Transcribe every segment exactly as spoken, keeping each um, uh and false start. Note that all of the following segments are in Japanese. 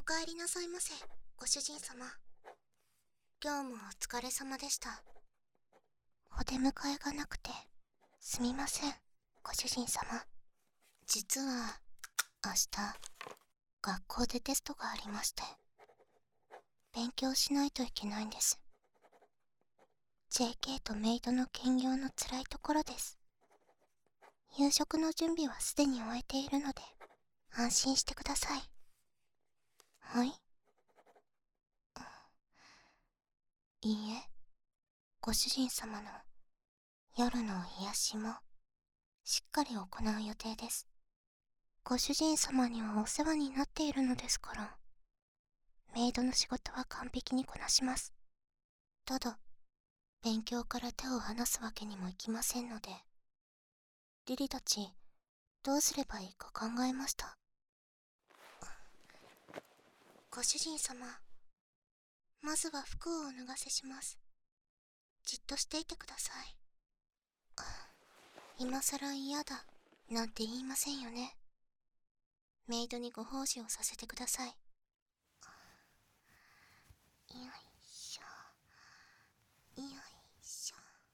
帰りなさいませ、ご主人様。今日もお疲れ様でした。お出迎えがなくてすみません、ご主人様。実は明日学校でテストがありまして、勉強しないといけないんです。 ジェーケー とメイドの兼業の辛いところです。夕食の準備はすでに終えているので安心してください。はい。いいえ、ご主人様の夜の癒しもしっかり行う予定です。ご主人様にはお世話になっているのですから、メイドの仕事は完璧にこなします。ただ、勉強から手を離すわけにもいきませんので、リリたち、どうすればいいか考えました。ご主人様、まずは服をお脱がせします。じっとしていてください。今さら嫌だなんて言いませんよね。メイドにご奉仕をさせてください。よいしょ、よいし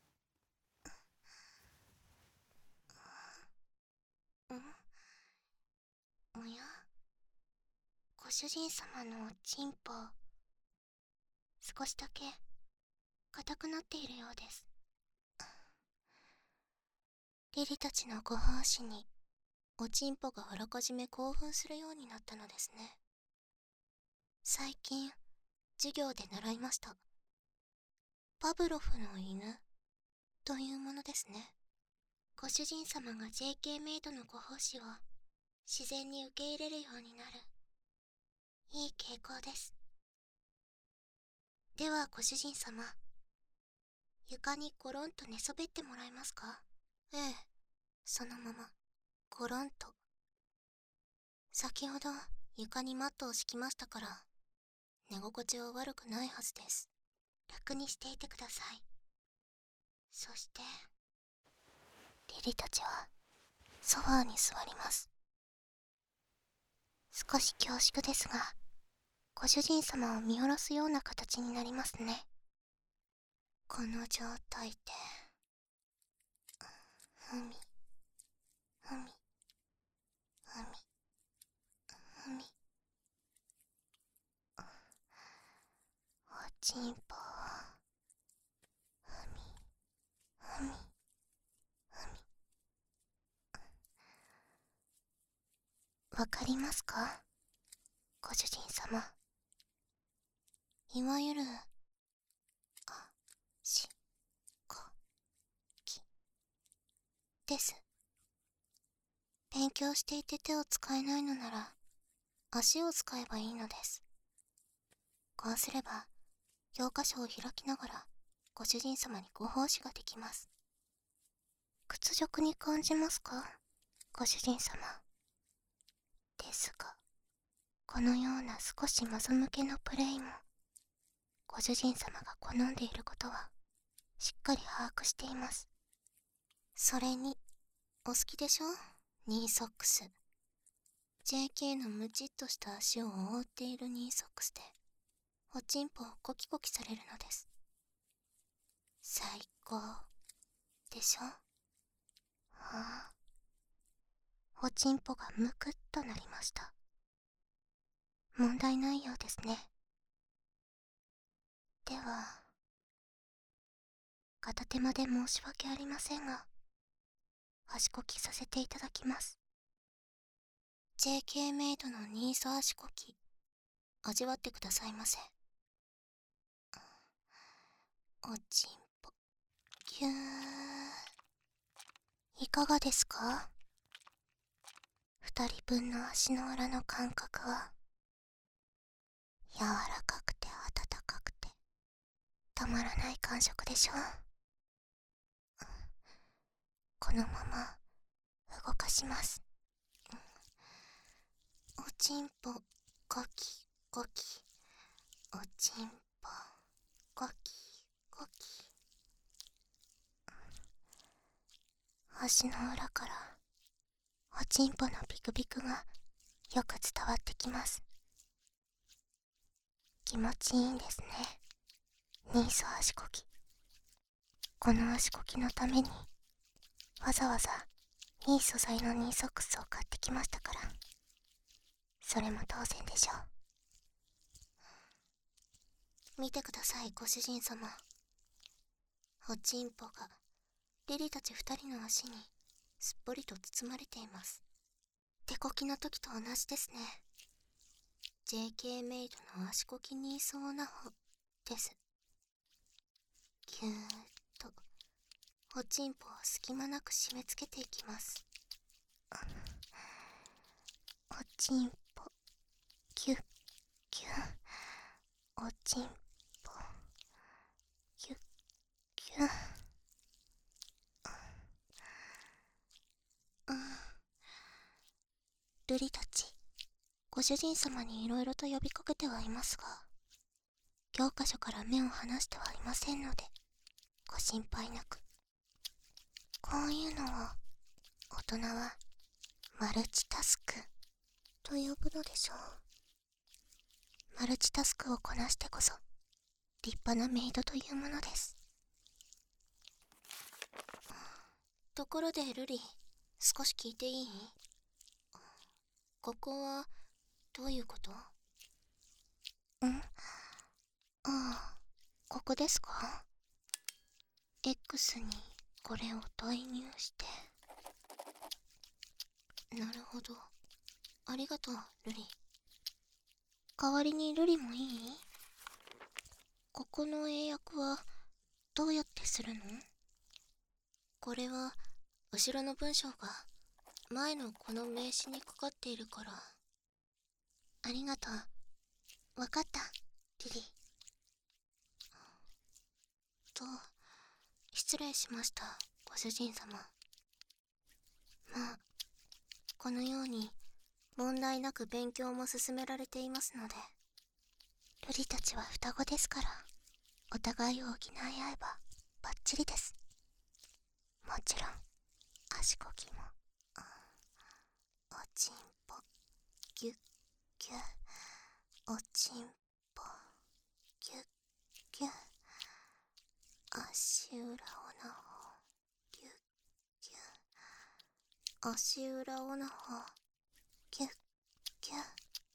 ょ。ん？おや？ご主人様のおちんぽ、少しだけ硬くなっているようです。リリたちのご奉仕におちんぽがあらかじめ興奮するようになったのですね。最近授業で習いました。パブロフの犬というものですね。ご主人様が ジェーケー メイドのご奉仕を自然に受け入れるようになるいい傾向です。ではご主人様、床にゴロンと寝そべってもらえますか？ええ、そのままゴロンと。先ほど床にマットを敷きましたから、寝心地は悪くないはずです。楽にしていてください。そしてリリたちはソファーに座ります。少し恐縮ですが、ご主人様を見下ろすような形になりますね。この状態でふみふみふみふみ、おちんぽふみふみふみ。わかりますか、ご主人様。いわゆるあしこきです。勉強していて手を使えないのなら足を使えばいいのです。こうすれば教科書を開きながらご主人様にご奉仕ができます。屈辱に感じますか、ご主人様。ですが、このような少しマゾ向けのプレイもご主人様が好んでいることはしっかり把握しています。それにお好きでしょ、ニーソックス。 ジェーケー のムチっとした足を覆っているニーソックスでおちんぽをコキコキされるのです。最高でしょ。はあ、おちんぽがむくっとなりました。問題ないようですね。では、片手間で申し訳ありませんが、足こきさせていただきます。ジェーケー メイドのニーソ足こき、味わってくださいませ。おちんぽ、ぎゅー。いかがですか？二人分の足の裏の感覚は、柔らかくて温かくて、たまらない感触でしょう。このまま動かします。おちんぽ、ゴキゴキ。おちんぽ、ゴキゴキ。足の裏からおちんぽのビクビクがよく伝わってきます。 気持ちいいんですね。ニーソ足こき。この足こきのためにわざわざいい素材のニーソックスを買ってきましたから、それも当然でしょう。見てください、ご主人様。おちんぽがリリたち二人の足にすっぽりと包まれています。手こきの時と同じですね。 ジェーケー メイドの足こきニーソーナホです。ぎゅーっとおちんぽを隙間なく締め付けていきます。おちんぽぎゅっぎゅっ、おちんぽぎゅっぎゅっ。うん、瑠璃たち、ご主人様にいろいろと呼びかけてはいますが、教科書から目を離してはいませんのでご心配なく。こういうのを大人はマルチタスクと呼ぶのでしょう。マルチタスクをこなしてこそ立派なメイドというものです。ところでルリ、少し聞いていい？ここはどういうこと？ん？ああ、ここですか？ X にこれを代入して。なるほど、ありがとうルリ。代わりにルリもいい？ここの英訳はどうやってするの？これは後ろの文章が前のこの名詞にかかっているから。ありがとう。わかったリリ。と、失礼しましたご主人様。まあこのように問題なく勉強も進められていますので。瑠璃たちは双子ですから、お互いを補い合えばバッチリです。もちろん足こきも、おちんぽぎゅっぎゅっ、おちんぽぎゅっぎゅっ、足裏オナホぎゅっぎゅっ、足裏オナホぎゅっぎゅっ、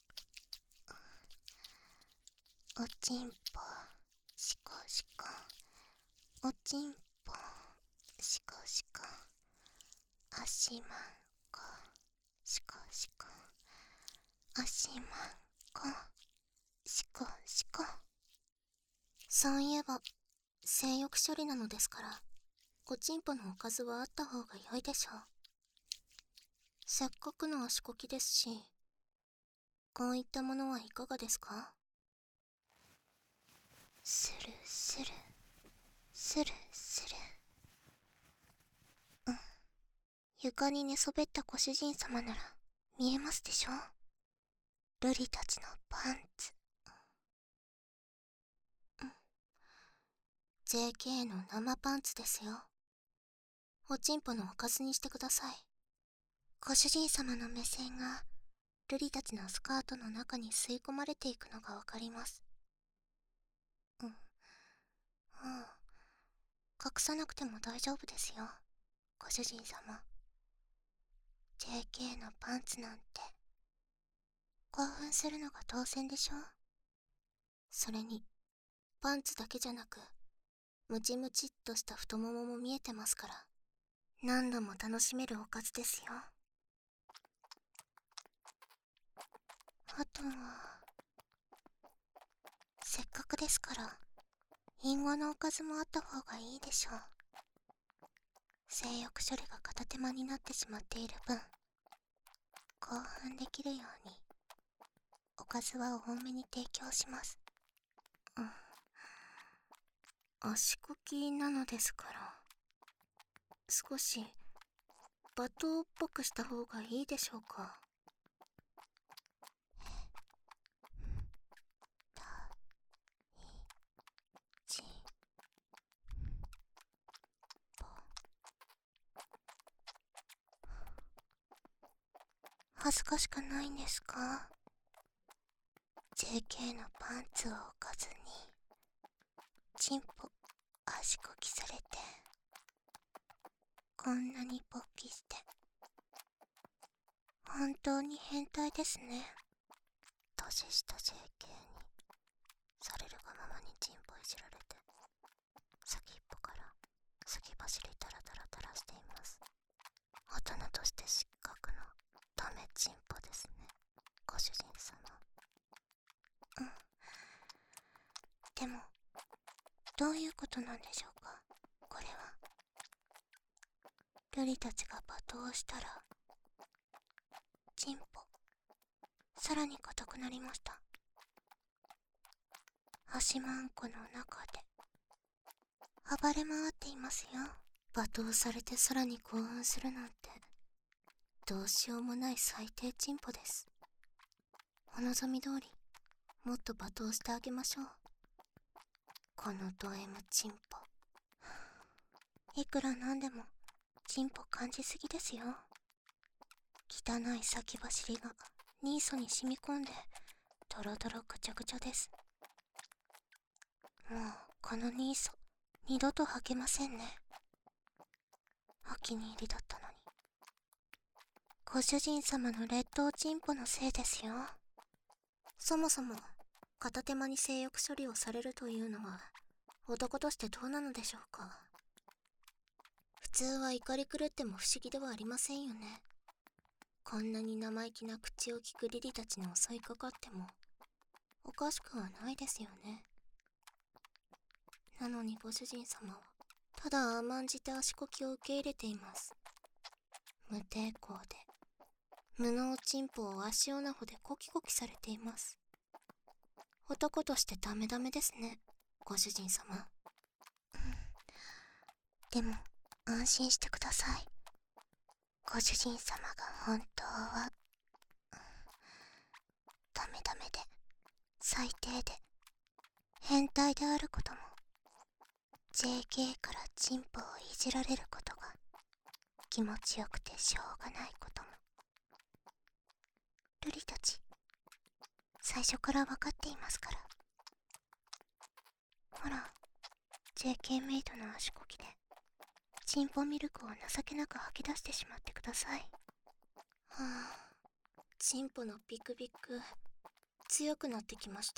おちんぽしこしこ、おちんぽしこしこ、足まんこしこしこ、足まんこしこしこ。そういえば性欲処理なのですから、おちんぽのおかずはあった方が良いでしょう。せっかくの足こきですし、こういったものはいかがですか？スルスルスルスル。うん、床に寝そべったご主人様なら見えますでしょ？瑠璃たちのパンツ。うん、ジェーケー の生パンツですよ。おちんぽのおかずにしてください。ご主人様の目線が瑠璃たちのスカートの中に吸い込まれていくのがわかります。うん、うん、隠さなくても大丈夫ですよご主人様。 ジェーケー のパンツなんて興奮するのが当然でしょ。それにパンツだけじゃなくムチムチっとした太ももも見えてますから、何度も楽しめるおかずですよ。あとはせっかくですからリンゴのおかずもあった方がいいでしょう。性欲処理が片手間になってしまっている分、興奮できるようにおかずは多めに提供します。うん、足こきなのですから少し罵倒っぽくした方がいいでしょうか。たちぽ、恥ずかしくないんですか？ ジェェーケー のパンツを置かずにチンポ足こきされて、こんなに勃起して、本当に変態ですね。年下 ジェーケー にされるがままにチンポいじられて、先っぽから先走りタラタラ垂らしています。大人として失格のダメチンポですね、ご主人様。うん。でもどういうことなんでしょうか、これは。瑠璃たちが罵倒したらチンポさらに硬くなりました。足まんこの中で暴れ回っていますよ。罵倒されてさらに興奮するなんて、どうしようもない最低チンポです。お望み通りもっと罵倒してあげましょう、このド M チンポ。いくらなんでもチンポ感じすぎですよ。汚い先走りがニーソに染み込んでドロドロぐちゃぐちゃです。もうこのニーソ二度と履けませんね。お気に入りだったのに。ご主人様の劣等チンポのせいですよ。そもそも片手間に性欲処理をされるというのは男としてどうなのでしょうか。普通は怒り狂っても不思議ではありませんよね。こんなに生意気な口を聞くリリたちに襲いかかってもおかしくはないですよね。なのにご主人様はただ甘んじて足こきを受け入れています。無抵抗で無能チンポを足オナホでコキコキされています。男としてダメダメですね、ご主人様。でも安心してください。ご主人様が本当はダメダメで最低で変態であることも、 ジェーケー からチンポをいじられることが気持ちよくてしょうがないことも、瑠璃たち最初から分かっていますから。ほら ジェーケー メイドの足こきでチンポミルクを情けなく吐き出してしまってください。はあ、チンポのビクビク強くなってきました。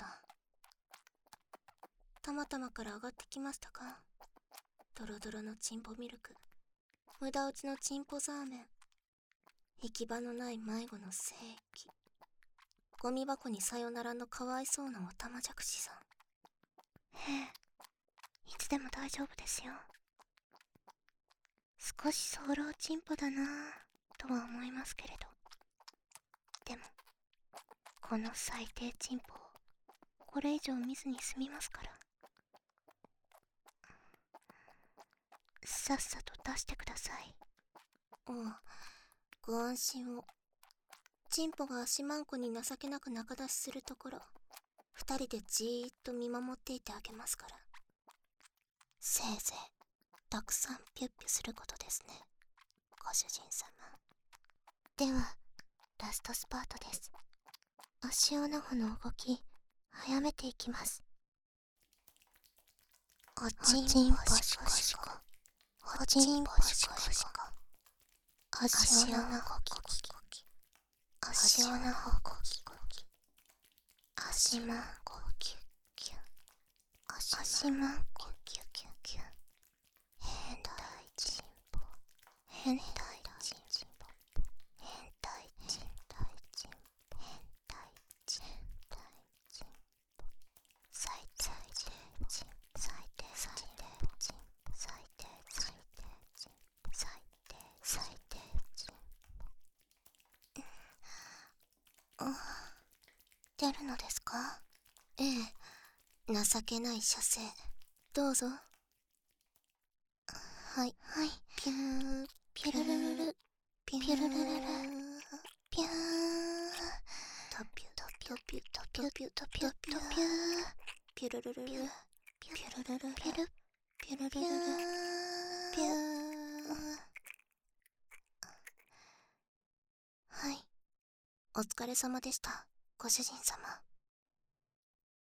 たまたまから上がってきましたか。ドロドロのチンポミルク、無駄打ちのチンポザーメン、行き場のない迷子の正義、ゴミ箱にさよならのかわいそうなおたまじゃくしさん。ええ、いつでも大丈夫ですよ。少し早漏チンポだなぁとは思いますけれど、でもこの最低チンポをこれ以上見ずに済みますから。さっさと出してください。おう、ご安心を。チンポが足まんこに情けなく中出しするところ、二人でじーっと見守っていてあげますから。せいぜいたくさんピュッピュすることですね、ご主人様。ではラストスパートです。足オナホの動き早めていきます。おちんぽしこしこ、おちんぽしこしこ、足オナホコキコキ、足オナホコキコキ、足まんこキュッキュッ、足まんこキュッキュッキュッ。変態チンポ、変態チンポ、変態チンポ、変態チンポ、最低チンポ、最低最低チンポ、最低最低チンポ、最低最低チンポ。出るのですか。ええ、情けない射精、どうぞ。はいはい、ピューピュルルルル、ピュルルルル、ピュー、トピュトピュトピュトピュトピュトピュピュルルルル、ピュルルルル、ピュルピュルルルル、ピュー。はい、お疲れ様でした、ご主人様。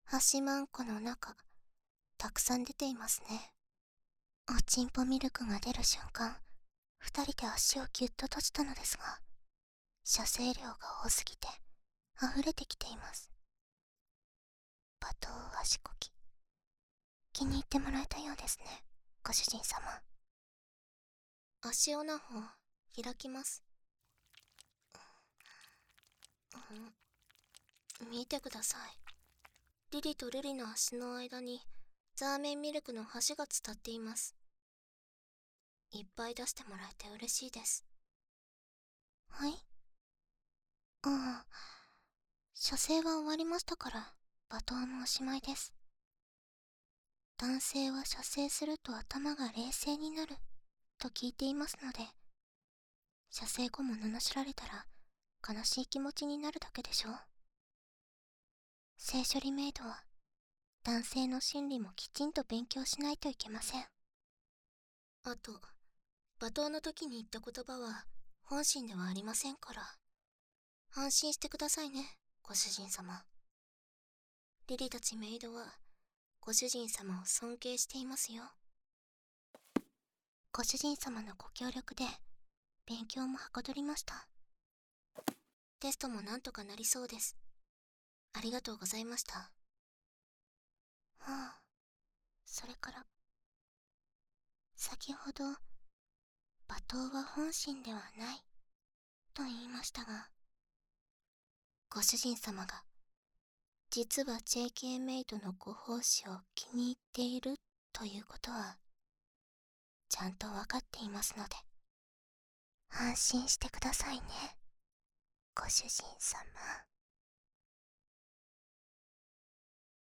端まんこの中、たくさん出ていますね。おちんぽミルクが出る瞬間、二人で足をぎゅっと閉じたのですが、射精量が多すぎて溢れてきています。罵倒足こき、気に入ってもらえたようですね、ご主人様。足オナホ開きます。うん、見てください。リリとルリの足の間にザーメンミルクの端が伝っています。いっぱい出してもらえて嬉しいです。はい。ああ、射精は終わりましたから罵倒もおしまいです。男性は射精すると頭が冷静になると聞いていますので、射精後も罵られたら悲しい気持ちになるだけでしょう。性処理メイドは男性の心理もきちんと勉強しないといけません。あと、罵倒の時に言った言葉は本心ではありませんから、安心してくださいね、ご主人様。リリたちメイドはご主人様を尊敬していますよ。ご主人様のご協力で勉強もはかどりました。テストもなんとかなりそうです。ありがとうございました。はあ、それから先ほど罵倒は本心ではないと言いましたが、ご主人様が実は ジェーケー メイドのご奉仕を気に入っているということはちゃんとわかっていますので、安心してくださいね、ご主人様。